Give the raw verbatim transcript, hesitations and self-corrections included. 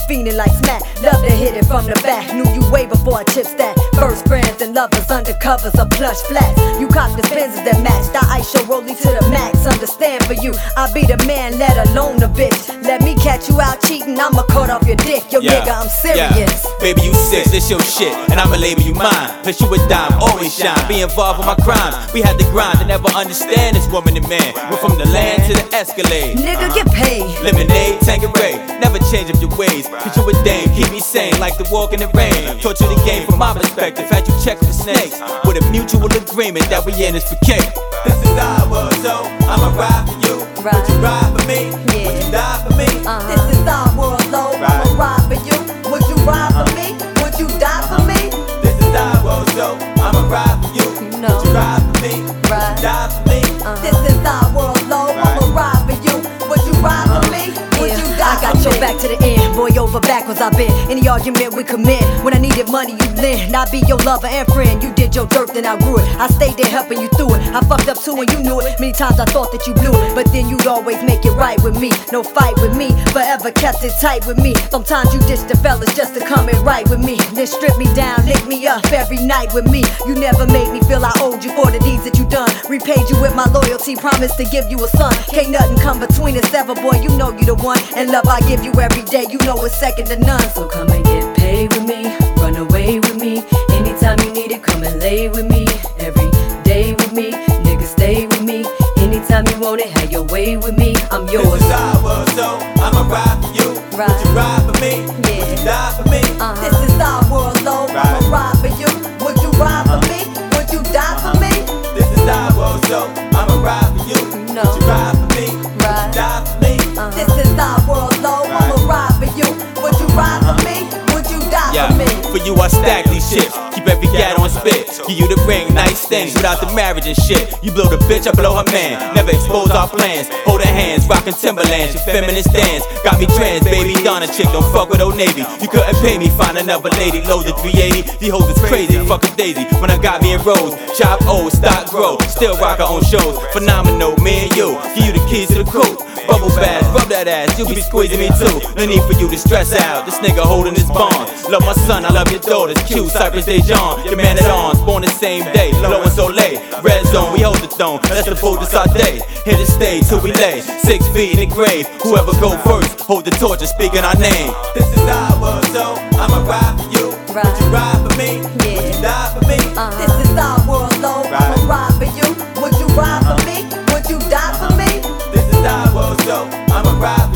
fiending like smack. Love to hit it from the back. Knew you way before I chips that. First friends and lovers, undercovers, a plush flats. You cop the Benzes that match. The ice show rolling to the max. Understand for you, I be the man, let alone the bitch. Let me catch you out cheating, I'ma cut off your dick. Yo yeah. nigga, I'm serious. Yeah. Baby, you sick, this your shit, and I'ma label you mine. Plus you a dime, always shine. Be involved with my crimes. We had to grind to never understand this woman and man. We're from the land to the Escalade. Nigga, get paid. Lemonade, Tanqueray, never change up your ways. Cause you a dame, keep me sane like the walk in the rain. Taught you the game from my perspective. Had you check for snakes with a mutual agreement that we in is for cake. This is our world, so I'ma ride for you. Ride. Would you ride for me? Yeah. Would you die for me? Uh-huh. This is our world, though. Right. I'ma ride for you. Would you ride for me? Would you die for me? This is our world, so I'ma ride for you. No. Would you ride for me? Right. Would you die for me? Uh-huh. This is our world, though. I'ma ride for you. Would you ride for me? Would you die I got your back to the end, boy, over backwards I been. Any argument we commit, when I needed money you lend. I be your lover and friend, you did your dirt then I grew it. I stayed there helping you through it. I fucked up too and you knew it. Many times I thought that you blew it, but then you'd always make it right with me. No fight with me, forever kept it tight with me. Sometimes you ditch the fellas just to come and right with me. Then strip me down, lick me up every night with me. You never made me feel I owed you for the deeds that you done. Repaid you with my loyalty, promised to give you a son. Can't nothing come between us ever, boy, you know you the one. And love I give you every day, you know it's second to none. So come and get paid with me, run away with me. Anytime you need it, come and lay with me. Every day with me, nigga stay with me. Anytime you want it, have your way with me, I'm yours. This is our world, so I'ma ride for you. Ride. Would you ride for me? Yeah. Would you die for me? Uh-huh. This is our world, though. Right. I'ma ride for you. Would you ride for me? Would you die for me? This is our world, so I'ma ride for you. No. Would you ride for me? Right. Would you die for me? Uh-huh. This is our world, though. I'ma ride for you. Would you ride for me? Would you die Yeah, for me? for you I stack these shits. Keep every gat on spit. Give you the ring, nice things without the marriage and shit. You blow the bitch, I blow her man. Never expose our plans. Hold her hands, rockin' Timberlands. Your feminist stance got me trans, baby. Donna chick, don't fuck with Old Navy. You couldn't pay me, find another lady. Loaded three eighty. These hoes is crazy, fuckin' Daisy. When I got me in Rose, chop old, stock grow. Still rock our own shows. Phenomenal, me and you. Give you the keys to the coupe. Bubble bath, rub that ass, you be squeezing me too. No need for you to stress out, this nigga holding his bond. Love my son, I love your daughters, cute, Cypress Dejan. Your man at arms, born the same day, low and Soleil. Red zone, we hold the throne, that's the fold this our day. Here to stay till we lay, six feet in the grave. Whoever go first, hold the torch and speak in our name. This is our world, so I'ma ride for you. Right. Would you ride for me? Yeah. Would you die for me? Uh-huh. This is our world, though. Right. I'ma ride for you. Would you ride for me? Would you die for me? This is our world, so I'ma ride